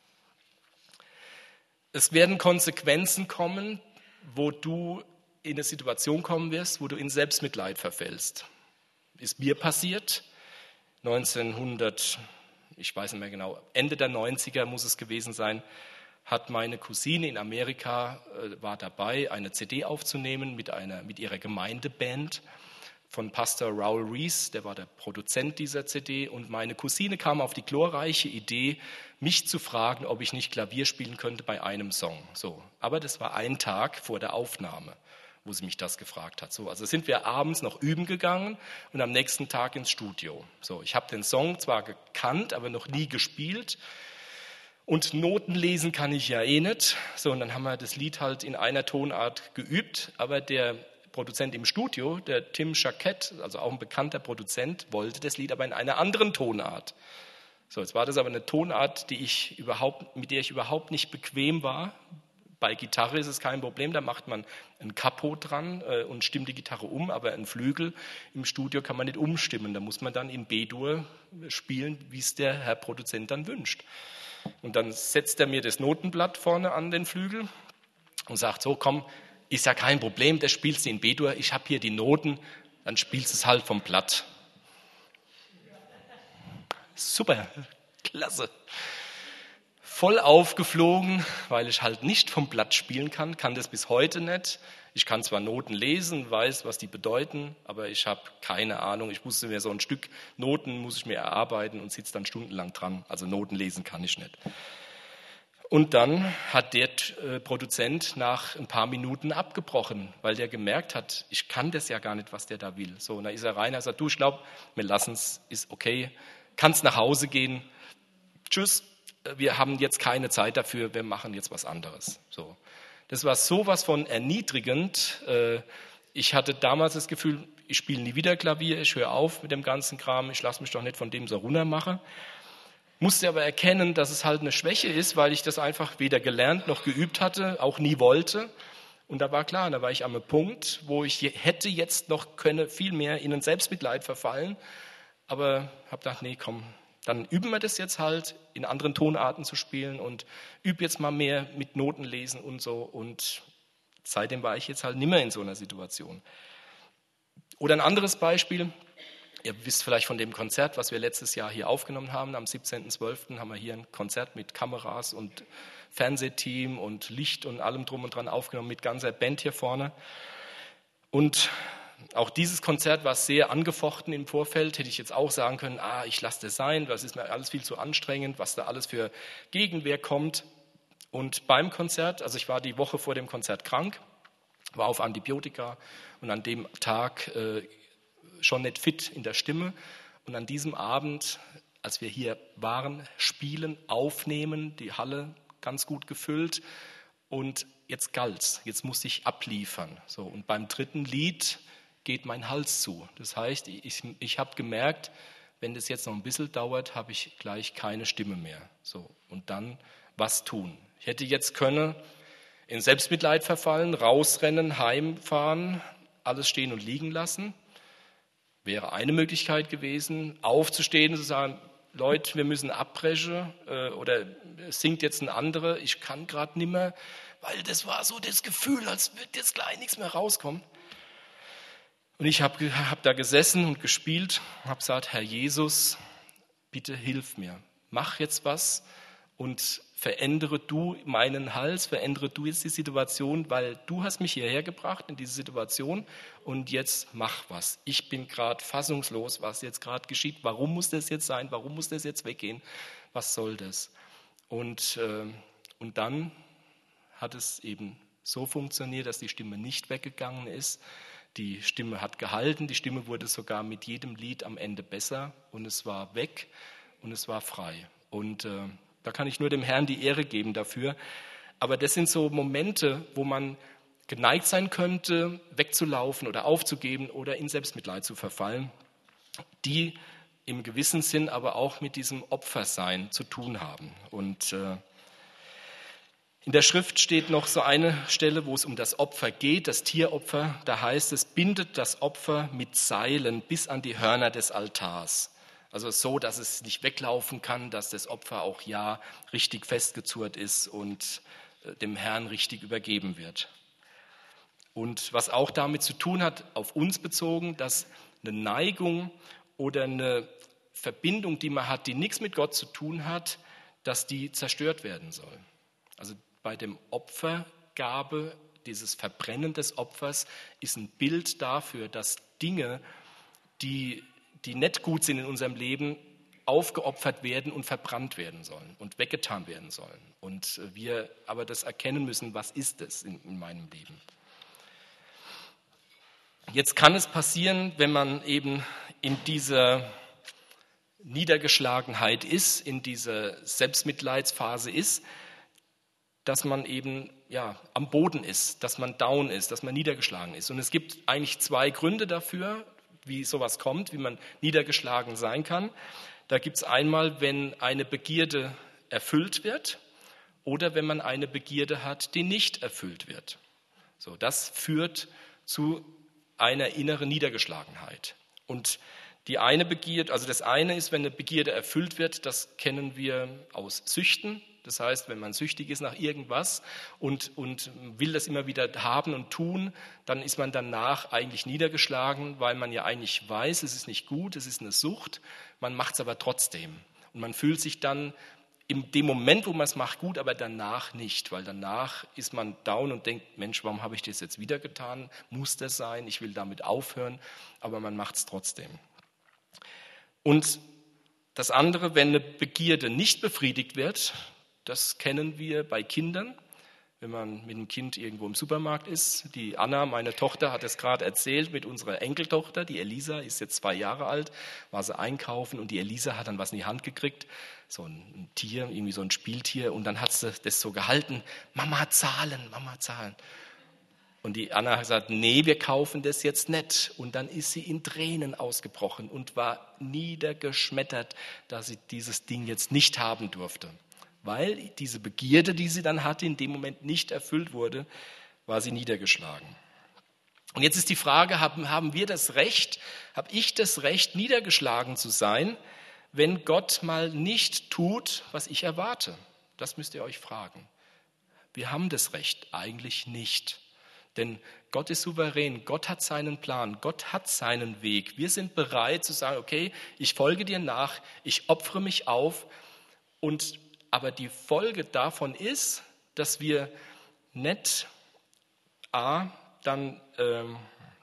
Es werden Konsequenzen kommen, wo du in eine Situation kommen wirst, wo du in Selbstmitleid verfällst. Ist mir passiert, neunzehnhundert, ich weiß nicht mehr genau, Ende der neunziger muss es gewesen sein, hat meine Cousine in Amerika, äh, war dabei, eine C D aufzunehmen mit, einer, mit ihrer Gemeindeband von Pastor Raul Rees, der war der Produzent dieser C D. Und meine Cousine kam auf die glorreiche Idee, mich zu fragen, ob ich nicht Klavier spielen könnte bei einem Song. So, aber das war ein Tag vor der Aufnahme, wo sie mich das gefragt hat. So, also sind wir abends noch üben gegangen und am nächsten Tag ins Studio. So, ich habe den Song zwar gekannt, aber noch nie gespielt. Und Noten lesen kann ich ja eh nicht. So, und dann haben wir das Lied halt in einer Tonart geübt. Aber der Produzent im Studio, der Tim Jacquet, also auch ein bekannter Produzent, wollte das Lied aber in einer anderen Tonart. So, jetzt war das aber eine Tonart, die ich überhaupt, mit der ich überhaupt nicht bequem war. Bei Gitarre ist es kein Problem, da macht man ein Capo dran äh, und stimmt die Gitarre um, aber ein Flügel im Studio kann man nicht umstimmen. Da muss man dann in B-Dur spielen, wie es der Herr Produzent dann wünscht. Und dann setzt er mir das Notenblatt vorne an den Flügel und sagt so, komm, ist ja kein Problem, das spielst du in B-Dur, ich habe hier die Noten, dann spielst du es halt vom Blatt. Super, klasse. Voll aufgeflogen, weil ich halt nicht vom Blatt spielen kann, kann das bis heute nicht. Ich kann zwar Noten lesen, weiß, was die bedeuten, aber ich habe keine Ahnung. Ich musste mir so ein Stück Noten, muss ich mir erarbeiten und sitze dann stundenlang dran. Also Noten lesen kann ich nicht. Und dann hat der äh, Produzent nach ein paar Minuten abgebrochen, weil der gemerkt hat, ich kann das ja gar nicht, was der da will. So, und dann ist er rein, er sagt, du, ich glaube, wir lassen es, ist okay, kannst nach Hause gehen, tschüss. Wir haben jetzt keine Zeit dafür, wir machen jetzt was anderes. So. Das war sowas von erniedrigend. Ich hatte damals das Gefühl, ich spiele nie wieder Klavier, ich höre auf mit dem ganzen Kram, ich lasse mich doch nicht von dem so runtermachen. Musste aber erkennen, dass es halt eine Schwäche ist, weil ich das einfach weder gelernt noch geübt hatte, auch nie wollte. Und da war klar, da war ich am Punkt, wo ich hätte jetzt noch könne viel mehr in ein Selbstmitleid verfallen. Aber habe gedacht, nee, komm, dann üben wir das jetzt halt, in anderen Tonarten zu spielen und übe jetzt mal mehr mit Noten lesen und so. Und seitdem war ich jetzt halt nicht mehr in so einer Situation. Oder ein anderes Beispiel, ihr wisst vielleicht von dem Konzert, was wir letztes Jahr hier aufgenommen haben. Am siebzehnten zwölften haben wir hier ein Konzert mit Kameras und Fernsehteam und Licht und allem drum und dran aufgenommen, mit ganzer Band hier vorne. Und auch dieses Konzert war sehr angefochten im Vorfeld, hätte ich jetzt auch sagen können, ah, ich lasse das sein, das ist mir alles viel zu anstrengend, was da alles für Gegenwehr kommt. Und beim Konzert, also ich war die Woche vor dem Konzert krank, war auf Antibiotika und an dem Tag äh, schon nicht fit in der Stimme. Und an diesem Abend, als wir hier waren, spielen, aufnehmen, die Halle ganz gut gefüllt und jetzt galt's, jetzt muss ich abliefern. So, und beim dritten Lied geht mein Hals zu. Das heißt, ich, ich habe gemerkt, wenn das jetzt noch ein bisschen dauert, habe ich gleich keine Stimme mehr. So, und dann was tun? Ich hätte jetzt können in Selbstmitleid verfallen, rausrennen, heimfahren, alles stehen und liegen lassen. Wäre eine Möglichkeit gewesen, aufzustehen und zu sagen, Leute, wir müssen abbrechen äh, oder singt jetzt ein anderer, ich kann gerade nicht mehr, weil das war so das Gefühl, als würde jetzt gleich nichts mehr rauskommen. Und ich habe hab da gesessen und gespielt, habe gesagt, Herr Jesus, bitte hilf mir, mach jetzt was und verändere du meinen Hals, verändere du jetzt die Situation, weil du hast mich hierher gebracht in diese Situation und jetzt mach was. Ich bin gerade fassungslos, was jetzt gerade geschieht. Warum muss das jetzt sein? Warum muss das jetzt weggehen? Was soll das? Und, äh, und dann hat es eben so funktioniert, dass die Stimme nicht weggegangen ist. Die Stimme hat gehalten, die Stimme wurde sogar mit jedem Lied am Ende besser und es war weg und es war frei. Und äh, da kann ich nur dem Herrn die Ehre geben dafür. Aber das sind so Momente, wo man geneigt sein könnte, wegzulaufen oder aufzugeben oder in Selbstmitleid zu verfallen, die im gewissen Sinn aber auch mit diesem Opfersein zu tun haben. Und äh, in der Schrift steht noch so eine Stelle, wo es um das Opfer geht, das Tieropfer. Da heißt es, bindet das Opfer mit Seilen bis an die Hörner des Altars. Also so, dass es nicht weglaufen kann, dass das Opfer auch ja richtig festgezurrt ist und dem Herrn richtig übergeben wird. Und was auch damit zu tun hat, auf uns bezogen, dass eine Neigung oder eine Verbindung, die man hat, die nichts mit Gott zu tun hat, dass die zerstört werden soll. Also bei dem Opfergabe, dieses Verbrennen des Opfers, ist ein Bild dafür, dass Dinge, die, die nicht gut sind in unserem Leben, aufgeopfert werden und verbrannt werden sollen und weggetan werden sollen. Und wir aber das erkennen müssen, was ist es in, in meinem Leben. Jetzt kann es passieren, wenn man eben in dieser Niedergeschlagenheit ist, in dieser Selbstmitleidsphase ist, dass man eben ja, am Boden ist, dass man down ist, dass man niedergeschlagen ist. Und es gibt eigentlich zwei Gründe dafür, wie sowas kommt, wie man niedergeschlagen sein kann. Da gibt es einmal, wenn eine Begierde erfüllt wird oder wenn man eine Begierde hat, die nicht erfüllt wird. So, das führt zu einer inneren Niedergeschlagenheit. Und die eine Begierde, also das eine ist, wenn eine Begierde erfüllt wird, das kennen wir aus Süchten. Das heißt, wenn man süchtig ist nach irgendwas und, und will das immer wieder haben und tun, dann ist man danach eigentlich niedergeschlagen, weil man ja eigentlich weiß, es ist nicht gut, es ist eine Sucht, man macht es aber trotzdem. Und man fühlt sich dann in dem Moment, wo man es macht, gut, aber danach nicht, weil danach ist man down und denkt, Mensch, warum habe ich das jetzt wieder getan? Muss das sein? Ich will damit aufhören, aber man macht es trotzdem. Und das andere, wenn eine Begierde nicht befriedigt wird, das kennen wir bei Kindern, wenn man mit einem Kind irgendwo im Supermarkt ist. Die Anna, meine Tochter, hat es gerade erzählt mit unserer Enkeltochter, die Elisa ist jetzt zwei Jahre alt, war sie einkaufen und die Elisa hat dann was in die Hand gekriegt, so ein Tier, irgendwie so ein Spieltier, und dann hat sie das so gehalten, Mama zahlen, Mama zahlen. Und die Anna hat gesagt, nee, wir kaufen das jetzt nicht. Und dann ist sie in Tränen ausgebrochen und war niedergeschmettert, dass sie dieses Ding jetzt nicht haben durfte. Weil diese Begierde, die sie dann hatte, in dem Moment nicht erfüllt wurde, war sie niedergeschlagen. Und jetzt ist die Frage, haben, haben wir das Recht, habe ich das Recht, niedergeschlagen zu sein, wenn Gott mal nicht tut, was ich erwarte? Das müsst ihr euch fragen. Wir haben das Recht eigentlich nicht. Denn Gott ist souverän, Gott hat seinen Plan, Gott hat seinen Weg. Wir sind bereit zu sagen, okay, ich folge dir nach, ich opfere mich auf. Und, aber die Folge davon ist, dass wir nicht A, dann ähm,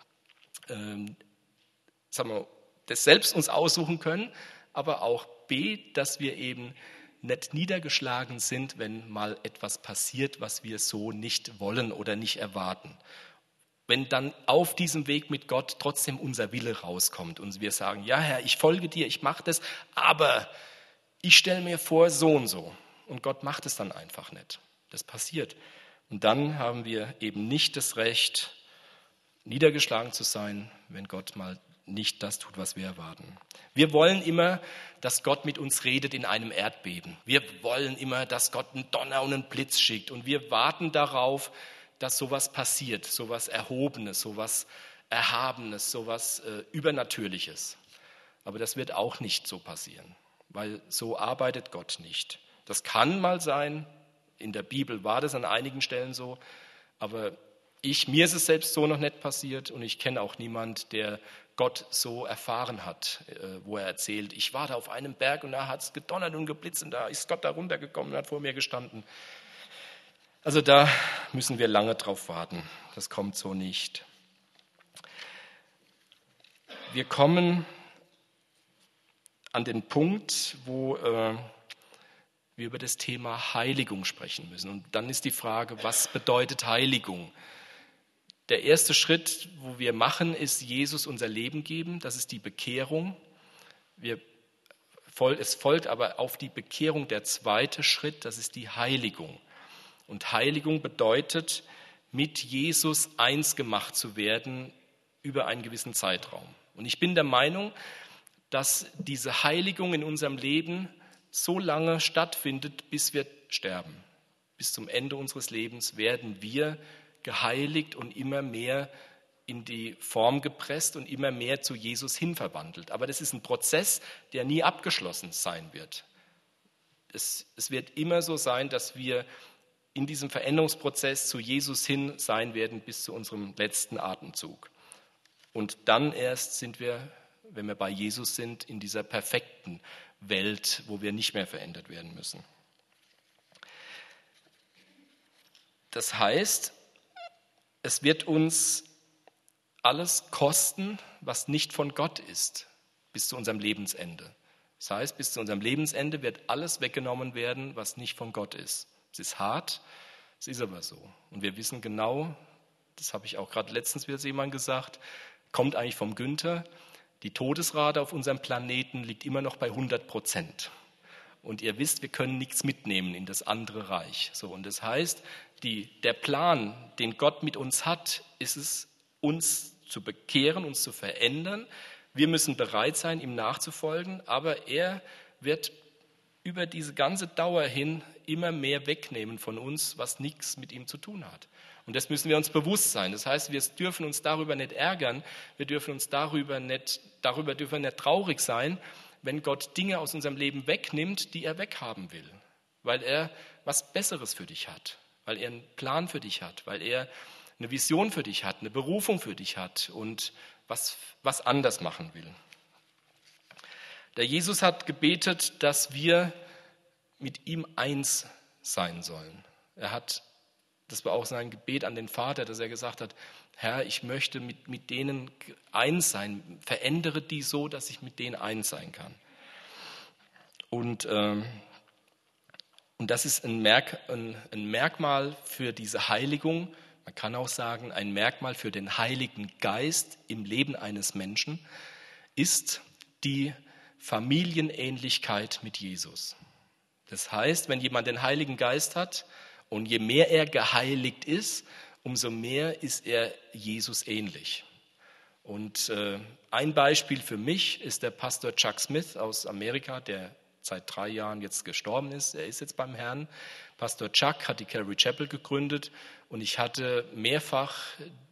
ähm, sagen wir, das selbst uns aussuchen können, aber auch B, dass wir eben nicht niedergeschlagen sind, wenn mal etwas passiert, was wir so nicht wollen oder nicht erwarten. Wenn dann auf diesem Weg mit Gott trotzdem unser Wille rauskommt und wir sagen, ja Herr, ich folge dir, ich mache das, aber ich stelle mir vor so und so. Und Gott macht es dann einfach nicht. Das passiert. Und dann haben wir eben nicht das Recht, niedergeschlagen zu sein, wenn Gott mal nicht das tut, was wir erwarten. Wir wollen immer, dass Gott mit uns redet in einem Erdbeben. Wir wollen immer, dass Gott einen Donner und einen Blitz schickt. Und wir warten darauf, dass sowas passiert, sowas Erhobenes, sowas Erhabenes, sowas äh, Übernatürliches. Aber das wird auch nicht so passieren, weil so arbeitet Gott nicht. Das kann mal sein, in der Bibel war das an einigen Stellen so, aber ich, mir ist es selbst so noch nicht passiert und ich kenne auch niemand, der Gott so erfahren hat, wo er erzählt, ich war da auf einem Berg und da hat es gedonnert und geblitzt und da ist Gott da runtergekommen und hat vor mir gestanden. Also da müssen wir lange drauf warten. Das kommt so nicht. Wir kommen an den Punkt, wo äh, wir über das Thema Heiligung sprechen müssen. Und dann ist die Frage, was bedeutet Heiligung? Der erste Schritt, wo wir machen, ist Jesus unser Leben geben. Das ist die Bekehrung. Wir, es folgt aber auf die Bekehrung der zweite Schritt, das ist die Heiligung. Und Heiligung bedeutet, mit Jesus eins gemacht zu werden über einen gewissen Zeitraum. Und ich bin der Meinung, dass diese Heiligung in unserem Leben so lange stattfindet, bis wir sterben. Bis zum Ende unseres Lebens werden wir geheiligt und immer mehr in die Form gepresst und immer mehr zu Jesus hin verwandelt. Aber das ist ein Prozess, der nie abgeschlossen sein wird. Es, es wird immer so sein, dass wir in diesem Veränderungsprozess zu Jesus hin sein werden bis zu unserem letzten Atemzug. Und dann erst sind wir, wenn wir bei Jesus sind, in dieser perfekten Welt, wo wir nicht mehr verändert werden müssen. Das heißt, es wird uns alles kosten, was nicht von Gott ist, bis zu unserem Lebensende. Das heißt, bis zu unserem Lebensende wird alles weggenommen werden, was nicht von Gott ist. Es ist hart, es ist aber so. Und wir wissen genau, das habe ich auch gerade letztens wieder jemand gesagt, kommt eigentlich vom Günther, die Todesrate auf unserem Planeten liegt immer noch bei hundert Prozent. Und ihr wisst, wir können nichts mitnehmen in das andere Reich. So, und das heißt, die, der Plan, den Gott mit uns hat, ist es, uns zu bekehren, uns zu verändern. Wir müssen bereit sein, ihm nachzufolgen, aber er wird über diese ganze Dauer hin immer mehr wegnehmen von uns, was nichts mit ihm zu tun hat. Und das müssen wir uns bewusst sein. Das heißt, wir dürfen uns darüber nicht ärgern, wir dürfen uns darüber nicht, darüber dürfen nicht traurig sein, wenn Gott Dinge aus unserem Leben wegnimmt, die er weghaben will. Weil er was Besseres für dich hat, weil er einen Plan für dich hat, weil er eine Vision für dich hat, eine Berufung für dich hat und was, was anders machen will. Der Jesus hat gebetet, dass wir mit ihm eins sein sollen. Er hat, das war auch sein Gebet an den Vater, dass er gesagt hat, Herr, ich möchte mit, mit denen eins sein, verändere die so, dass ich mit denen eins sein kann. Und, ähm, und das ist ein, Merk, ein, ein Merkmal für diese Heiligung, man kann auch sagen, ein Merkmal für den Heiligen Geist im Leben eines Menschen, ist die Familienähnlichkeit mit Jesus. Das heißt, wenn jemand den Heiligen Geist hat und je mehr er geheiligt ist, umso mehr ist er Jesus ähnlich. Und äh, ein Beispiel für mich ist der Pastor Chuck Smith aus Amerika, der seit drei Jahren jetzt gestorben ist. Er ist jetzt beim Herrn. Pastor Chuck hat die Calvary Chapel gegründet und ich hatte mehrfach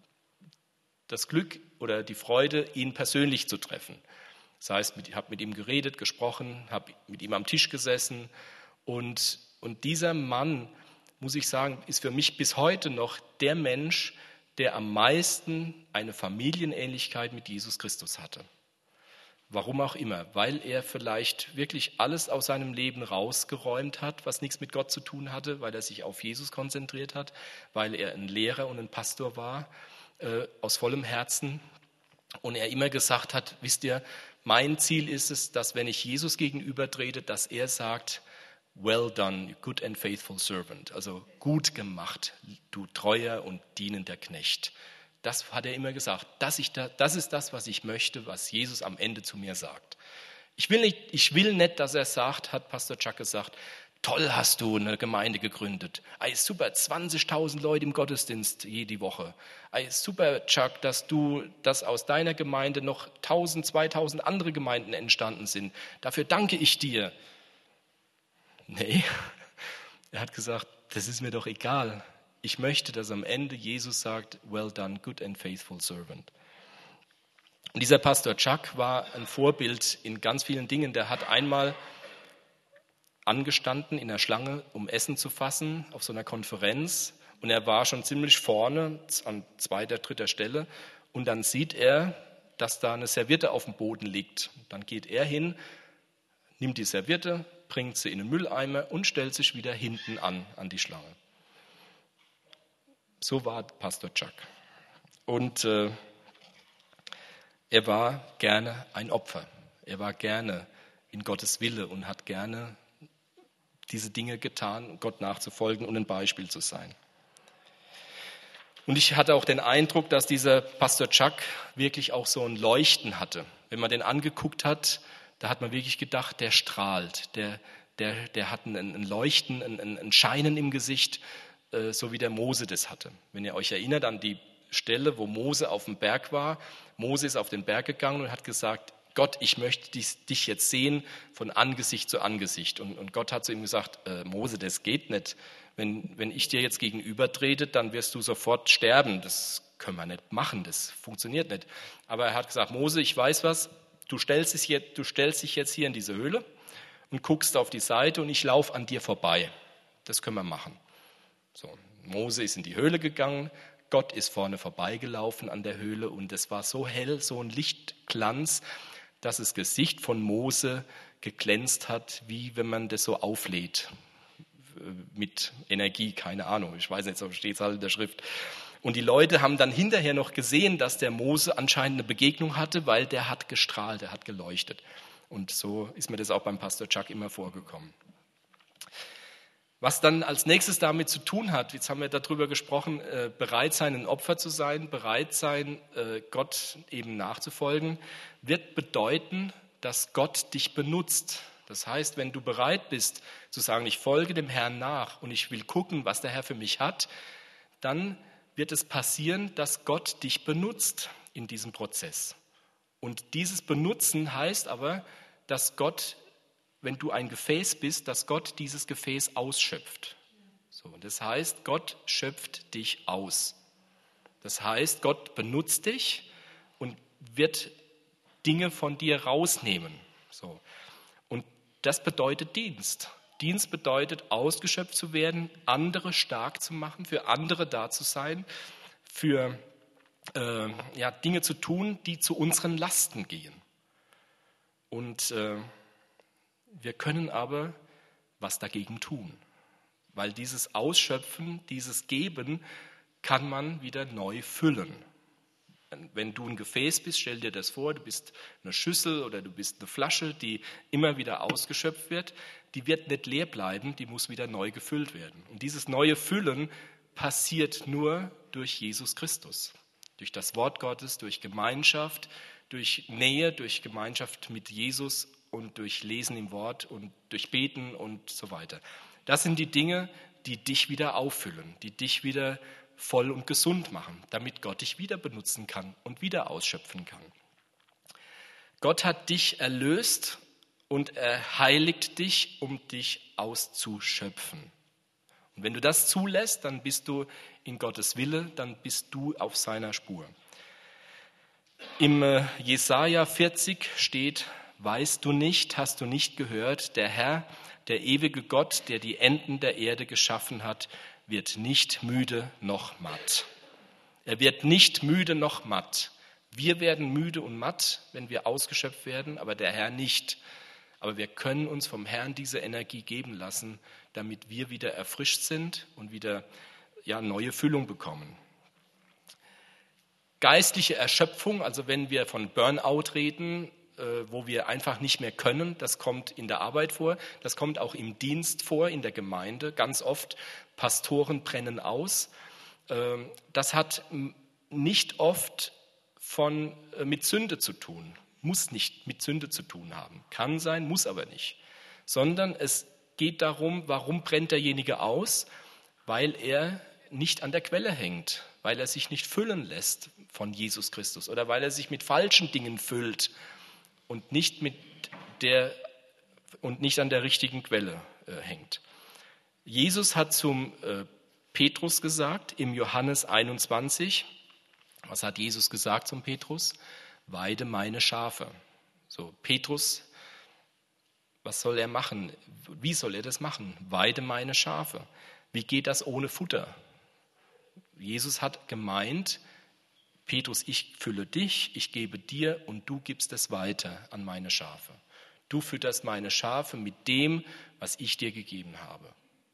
das Glück oder die Freude, ihn persönlich zu treffen. Das heißt, ich habe mit ihm geredet, gesprochen, habe mit ihm am Tisch gesessen und, und dieser Mann, muss ich sagen, ist für mich bis heute noch der Mensch, der am meisten eine Familienähnlichkeit mit Jesus Christus hatte. Warum auch immer, weil er vielleicht wirklich alles aus seinem Leben rausgeräumt hat, was nichts mit Gott zu tun hatte, weil er sich auf Jesus konzentriert hat, weil er ein Lehrer und ein Pastor war, äh, aus vollem Herzen. Und er immer gesagt hat, wisst ihr, mein Ziel ist es, dass wenn ich Jesus gegenüber trete, dass er sagt, well done, good and faithful servant, also gut gemacht, du treuer und dienender Knecht. Das hat er immer gesagt. Das, ich da, das ist das, was ich möchte, was Jesus am Ende zu mir sagt. Ich will nicht, ich will nicht, dass er sagt, hat Pastor Chuck gesagt, toll hast du eine Gemeinde gegründet. Ey, super, zwanzigtausend Leute im Gottesdienst jede Woche. Ey, super, Chuck, dass du, dass aus deiner Gemeinde noch tausend, zweitausend andere Gemeinden entstanden sind. Dafür danke ich dir. Nee, er hat gesagt, das ist mir doch egal. Ich möchte, dass am Ende Jesus sagt, well done, good and faithful servant. Und dieser Pastor Chuck war ein Vorbild in ganz vielen Dingen. Der hat einmal angestanden in der Schlange, um Essen zu fassen, auf so einer Konferenz. Und er war schon ziemlich vorne, an zweiter, dritter Stelle. Und dann sieht er, dass da eine Serviette auf dem Boden liegt. Dann geht er hin, nimmt die Serviette, bringt sie in den Mülleimer und stellt sich wieder hinten an, an die Schlange. So war Pastor Chuck. Und äh, er war gerne ein Opfer. Er war gerne in Gottes Wille und hat gerne diese Dinge getan, Gott nachzufolgen und ein Beispiel zu sein. Und ich hatte auch den Eindruck, dass dieser Pastor Chuck wirklich auch so ein Leuchten hatte. Wenn man den angeguckt hat, da hat man wirklich gedacht, der strahlt, der, der, der hat ein, ein Leuchten, ein, ein Scheinen im Gesicht, so wie der Mose das hatte. Wenn ihr euch erinnert an die Stelle, wo Mose auf dem Berg war. Mose ist auf den Berg gegangen und hat gesagt, Gott, ich möchte dich jetzt sehen von Angesicht zu Angesicht. Und, und Gott hat zu ihm gesagt, äh, Mose, das geht nicht. Wenn, wenn ich dir jetzt gegenüber trete, dann wirst du sofort sterben. Das können wir nicht machen, das funktioniert nicht. Aber er hat gesagt, Mose, ich weiß was, du stellst dich jetzt, du stellst dich jetzt hier in diese Höhle und guckst auf die Seite und ich laufe an dir vorbei. Das können wir machen. So, Mose ist in die Höhle gegangen, Gott ist vorne vorbeigelaufen an der Höhle und es war so hell, so ein Lichtglanz, dass das Gesicht von Mose geglänzt hat, wie wenn man das so auflädt mit Energie, keine Ahnung, ich weiß nicht, so steht es halt in der Schrift. Und die Leute haben dann hinterher noch gesehen, dass der Mose anscheinend eine Begegnung hatte, weil der hat gestrahlt, der hat geleuchtet. Und so ist mir das auch beim Pastor Chuck immer vorgekommen. Was dann als nächstes damit zu tun hat, jetzt haben wir darüber gesprochen, äh, bereit sein, ein Opfer zu sein, bereit sein, äh, Gott eben nachzufolgen, wird bedeuten, dass Gott dich benutzt. Das heißt, wenn du bereit bist zu sagen, ich folge dem Herrn nach und ich will gucken, was der Herr für mich hat, dann wird es passieren, dass Gott dich benutzt in diesem Prozess. Und dieses Benutzen heißt aber, dass Gott, wenn du ein Gefäß bist, dass Gott dieses Gefäß ausschöpft. So, das heißt, Gott schöpft dich aus. Das heißt, Gott benutzt dich und wird Dinge von dir rausnehmen. So. Und das bedeutet Dienst. Dienst bedeutet, ausgeschöpft zu werden, andere stark zu machen, für andere da zu sein, für äh, ja, Dinge zu tun, die zu unseren Lasten gehen. Und äh, wir können aber was dagegen tun, weil dieses Ausschöpfen, dieses Geben kann man wieder neu füllen. Wenn du ein Gefäß bist, stell dir das vor, du bist eine Schüssel oder du bist eine Flasche, die immer wieder ausgeschöpft wird, die wird nicht leer bleiben, die muss wieder neu gefüllt werden. Und dieses neue Füllen passiert nur durch Jesus Christus, durch das Wort Gottes, durch Gemeinschaft, durch Nähe, durch Gemeinschaft mit Jesus und durch Lesen im Wort und durch Beten und so weiter. Das sind die Dinge, die dich wieder auffüllen, die dich wieder voll und gesund machen, damit Gott dich wieder benutzen kann und wieder ausschöpfen kann. Gott hat dich erlöst und er heiligt dich, um dich auszuschöpfen. Und wenn du das zulässt, dann bist du in Gottes Wille, dann bist du auf seiner Spur. Im Jesaja vierzig steht: Weißt du nicht, hast du nicht gehört, der Herr, der ewige Gott, der die Enden der Erde geschaffen hat, wird nicht müde noch matt. Er wird nicht müde noch matt. Wir werden müde und matt, wenn wir ausgeschöpft werden, aber der Herr nicht. Aber wir können uns vom Herrn diese Energie geben lassen, damit wir wieder erfrischt sind und wieder ja, neue Füllung bekommen. Geistliche Erschöpfung, also wenn wir von Burnout reden, wo wir einfach nicht mehr können, das kommt in der Arbeit vor, das kommt auch im Dienst vor, in der Gemeinde. Ganz oft, Pastoren brennen aus. Das hat nicht oft von, mit Sünde zu tun, muss nicht mit Sünde zu tun haben, kann sein, muss aber nicht. Sondern es geht darum, warum brennt derjenige aus? Weil er nicht an der Quelle hängt, weil er sich nicht füllen lässt von Jesus Christus oder weil er sich mit falschen Dingen füllt und nicht mit der und nicht an der richtigen Quelle äh, hängt. Jesus hat zum äh, Petrus gesagt im Johannes einundzwanzig, was hat Jesus gesagt zum Petrus? Weide meine Schafe. So, Petrus, was soll er machen? Wie soll er das machen? Weide meine Schafe. Wie geht das ohne Futter? Jesus hat gemeint, Petrus, ich fülle dich, ich gebe dir und du gibst es weiter an meine Schafe. Du fütterst meine Schafe mit dem, was ich dir gegeben habe.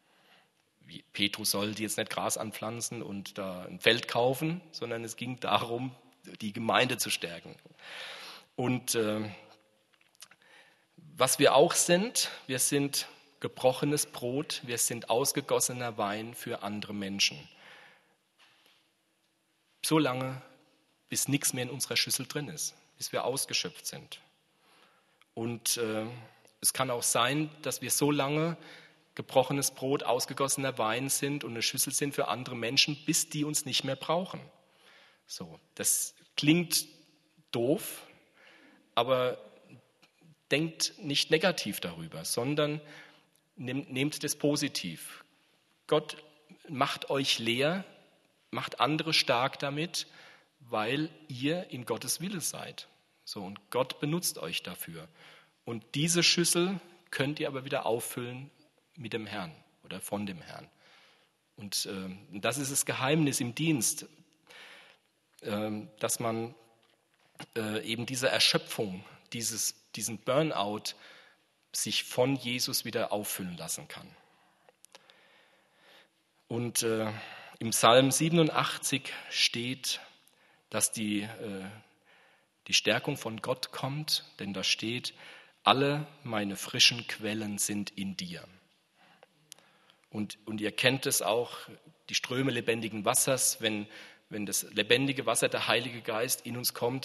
Petrus sollte jetzt nicht Gras anpflanzen und da ein Feld kaufen, sondern es ging darum, die Gemeinde zu stärken. Und äh, was wir auch sind, wir sind gebrochenes Brot, wir sind ausgegossener Wein für andere Menschen. So lange, bis nichts mehr in unserer Schüssel drin ist, bis wir ausgeschöpft sind. Und äh, es kann auch sein, dass wir so lange gebrochenes Brot, ausgegossener Wein sind und eine Schüssel sind für andere Menschen, bis die uns nicht mehr brauchen. So, das klingt doof, aber denkt nicht negativ darüber, sondern nehmt, nehmt das positiv. Gott macht euch leer, macht andere stark damit, weil ihr in Gottes Wille seid. So, und Gott benutzt euch dafür. Und diese Schüssel könnt ihr aber wieder auffüllen mit dem Herrn oder von dem Herrn. Und äh, das ist das Geheimnis im Dienst, äh, dass man äh, eben diese Erschöpfung, dieses, diesen Burnout sich von Jesus wieder auffüllen lassen kann. Und äh, im Psalm siebenundachtzig steht, dass die, äh, die Stärkung von Gott kommt, denn da steht, alle meine frischen Quellen sind in dir. Und, und ihr kennt es auch, die Ströme lebendigen Wassers, wenn, wenn das lebendige Wasser, der Heilige Geist in uns kommt,